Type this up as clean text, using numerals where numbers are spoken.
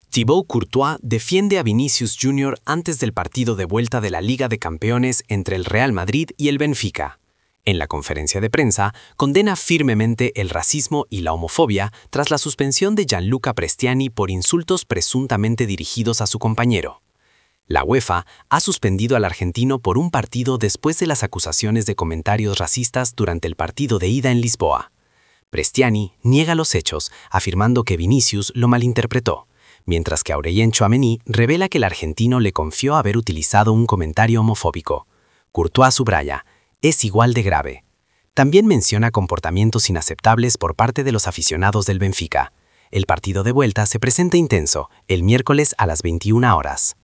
Thibaut Courtois defiende a Vinicius Jr. antes del partido de vuelta de la Liga de Campeones entre el Real Madrid y el Benfica. En la conferencia de prensa, condena firmemente el racismo y la homofobia tras la suspensión de Gianluca Prestiani por insultos presuntamente dirigidos a su compañero. La UEFA ha suspendido al argentino por un partido después de las acusaciones de comentarios racistas durante el partido de ida en Lisboa. Prestiani niega los hechos, afirmando que Vinicius lo malinterpretó, mientras que Aurélien Tchouaméni revela que el argentino le confió haber utilizado un comentario homofóbico. Courtois subraya, es igual de grave. También menciona comportamientos inaceptables por parte de los aficionados del Benfica. El partido de vuelta se presenta intenso, el miércoles a las 21 horas.